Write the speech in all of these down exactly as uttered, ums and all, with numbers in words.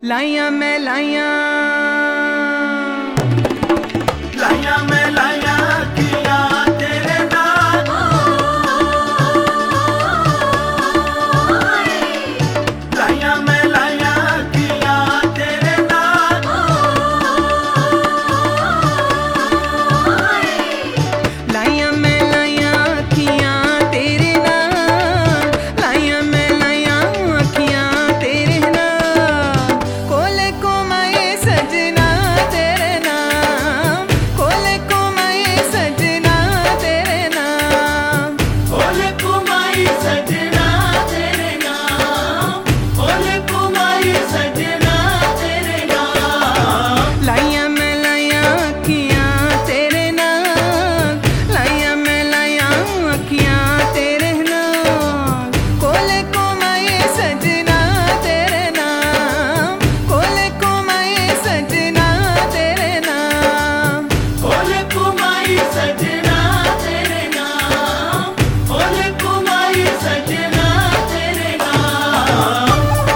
लाइया मैं लाइया लाइया मैं लाइया किया तेरे नाम, लाइया मैं लाइया किया तेरे नाम, लाइया मैं लाइया किया तेरे नाम, लाइया मैं लाइया किया तेरे नाम। कोले को मैं सजना तेरे नाम, कोले को मैं सजना तेरे नाम, ओले कुमाई सजना तेरे नाम, ओले कुमाई सजना तेरे नाम। लाइया मैं लाइया किया तेरे नाम, लाइया मैं लाइया किया तेरे नाम। कोले को मैं सजना तेरे नाम, कोले को मैं सजना तेरे नाम। ओले कुमाई सजना तेरे नाम, ओले कुमाई सजना तेरे नाम।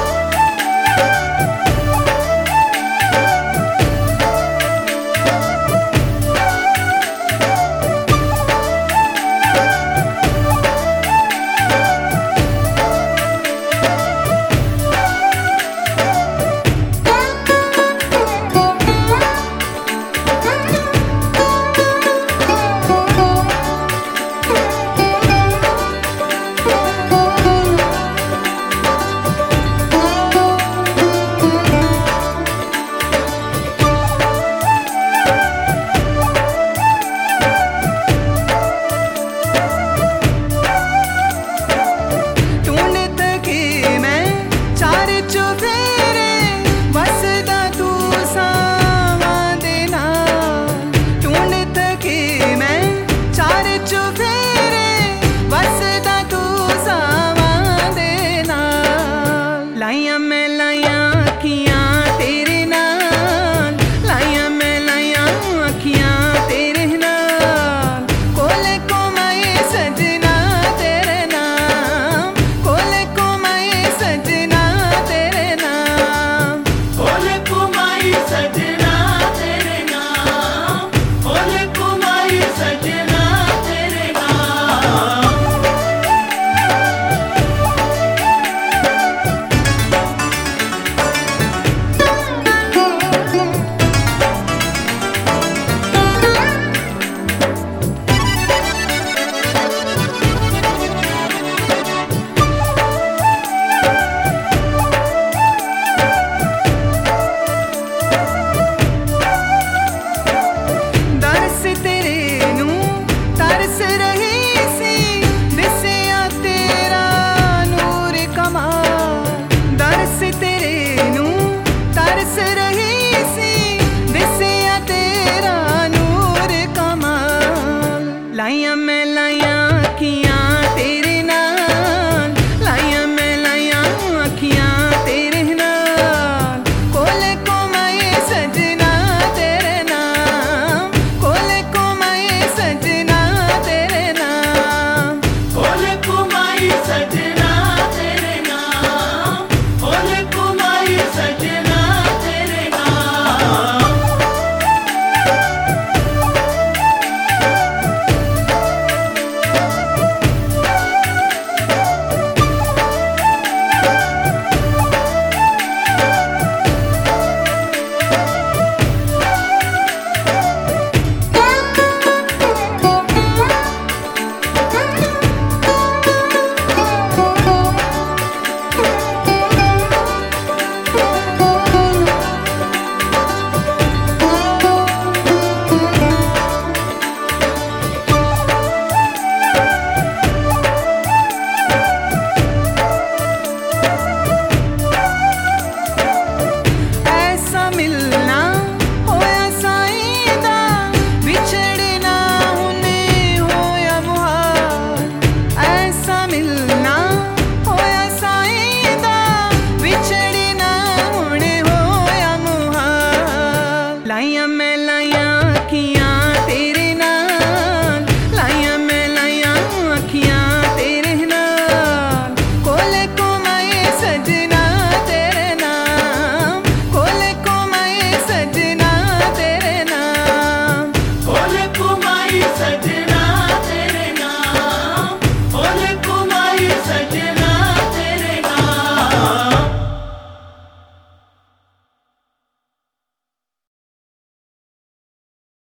तूने तकी मैं चार चुफेरे वसदा तू सावा देना। तूने तकी मैं चार चुफेरे वसदा तू सावा देना। लाइया मैं लाइया